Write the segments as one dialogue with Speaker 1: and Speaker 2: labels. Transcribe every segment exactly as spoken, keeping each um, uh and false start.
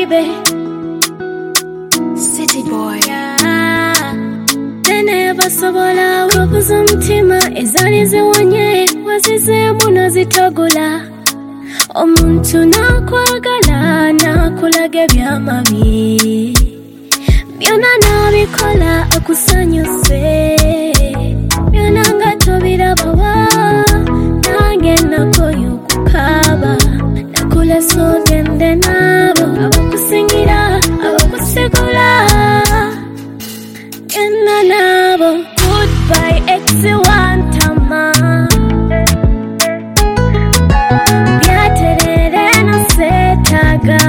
Speaker 1: baby.
Speaker 2: City boy.
Speaker 1: Yeah. Never sobola urubuza umutima ezali ziwonye wazize muno zitogula omuntu nakwagala nakulaga byamabi byona nabikola akusanyuse byona nga tobirabawa nange nakoyo kukaba nakula sogende nabo abakusingira abakusigula genda nabo goodbye ex-one tama byaterere nasetaga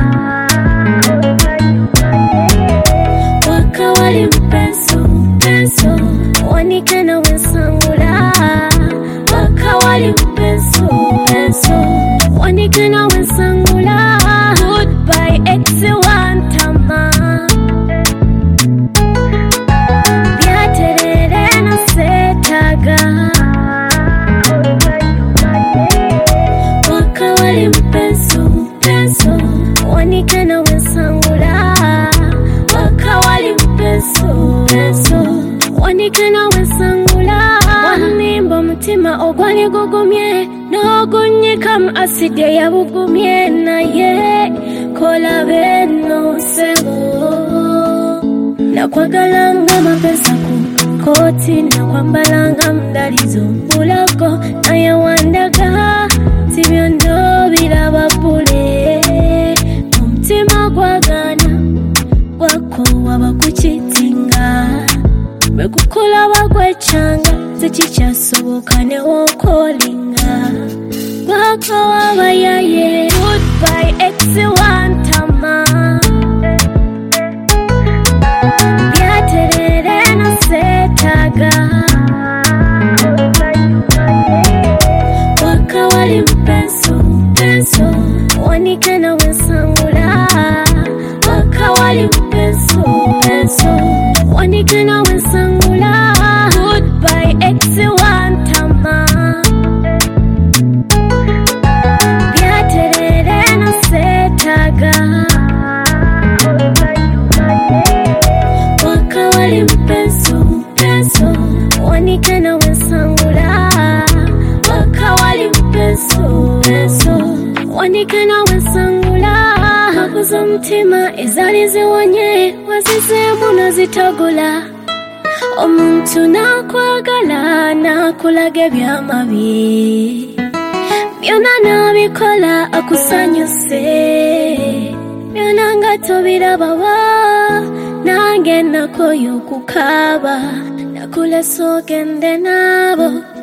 Speaker 1: wakawali mpenso penso wanikana wensangula wakawali mpenso penso wanikana wensangula goodbye ex-one tama byaterere nasetaga wakawali mpenso penso wanikana wensangula wakawali mpenso penso wanikana wensangula wanimba mutima ogwali gugumye nogunyikamu aside yabugumye naye kola beno sebo nakwagalanga mapesa ku koti nakwambalanga mdalizo mulako naye wandaga tibyondo biraba bule omutima gwagana gwako waba kukitinga bwekukola bagwecanga tekikyasoboka newokolinga gwako waba yaye goodbye ex-one tama byaterere nasetaga wakawali mpenso penso wanikana wensangula wakawali mpenso penso wanikana wensangula goodbye ex-one tama byaterere nasetaga wakawali mpenso penso wanikana wensangula wakawali mpenso penso wanikana wensangula mabuza umutima ezali ziwonye wazize muno zitogula omuntu nakwagala nakulaga byamabi byona nabikola akusanyuse byona nga tobirabawa nange nakoyo kukaba nakula sogende nabo